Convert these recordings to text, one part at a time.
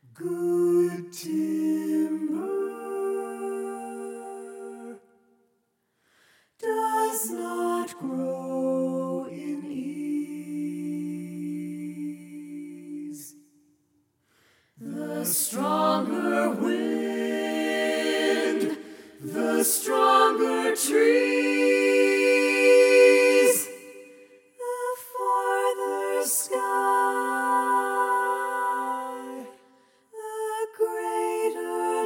Good timber does not grow in ease. The stronger wind, the stronger trees, the farther sky, the greater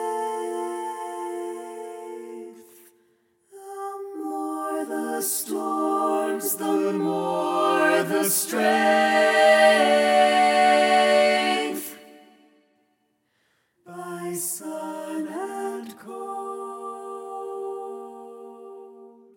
length. The more the storms, the more the strength. By sun and cold.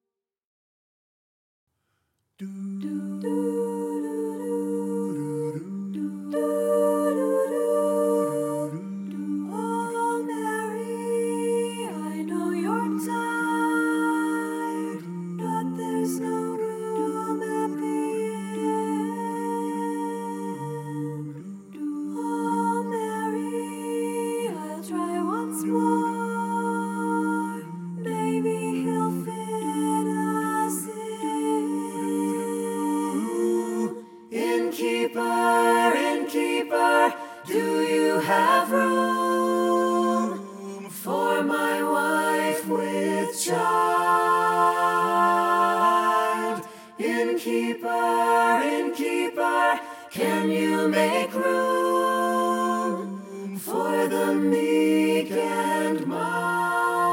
Oh, Mary, I know you're tired, but there's no room at the inn. Oh, Mary, I'll try once more. Maybe he'll fit us in. Innkeeper, do you have room for my wife with child? Innkeeper, can you make room for the meek and mild?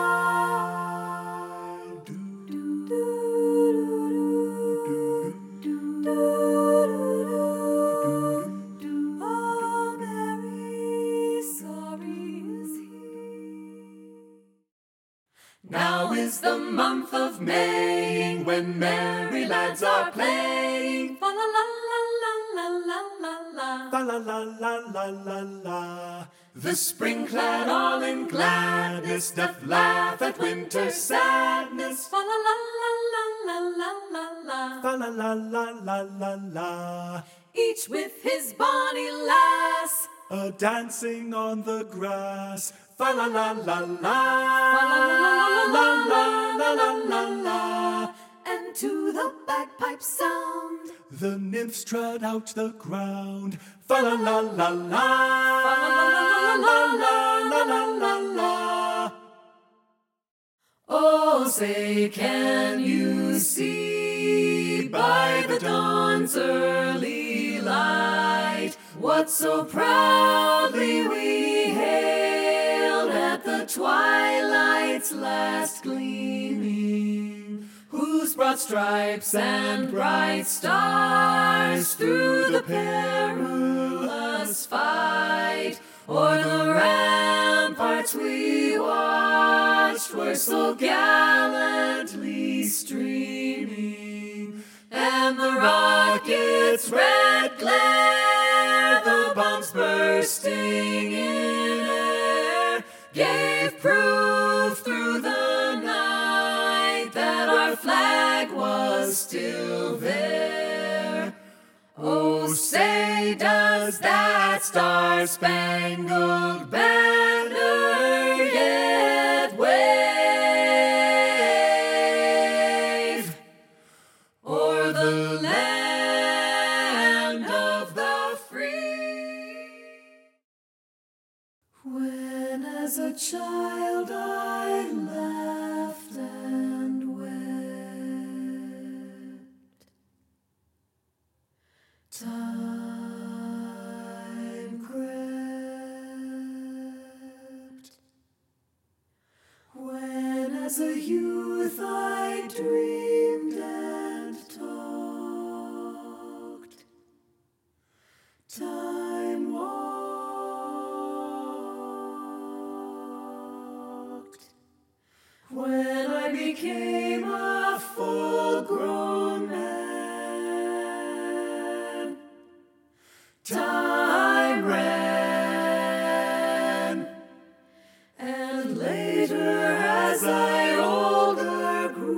Oh, Mary, sorry is he. Now is the month of Maying, when merry lads are playing. Fa la la la la la la la la. Fa la la la la la la. The spring-clad all in gladness doth laugh at winter's sadness. Fa la la la la la la la la. Fa la la la la la la. Each with his bonny lass, a-dancing on the grass. Fa la la la la. Fa la la la la la la la la la. And to the bagpipe sound, the nymphs tread out the ground. Fa la la la la. Fa la la la la la la la la. Oh, say, can you see by the dawn's early light what so proudly we hailed at the twilight's last gleaming, whose broad stripes and bright stars through the perilous fight o'er the ramparts we watched were so gallantly streaming, and the rocket's red glare, the bombs bursting in air, gave proof through the night that our flag was still there. Oh, say, does that star-spangled banner yet wave o'er the land of the free? When as a child I laughed and wept, time crept. When as a youth I dreamed and talked, time walked. When I became a full-grown man, time ran. And later, as I older grew,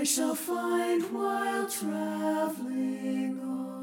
shall find while traveling on.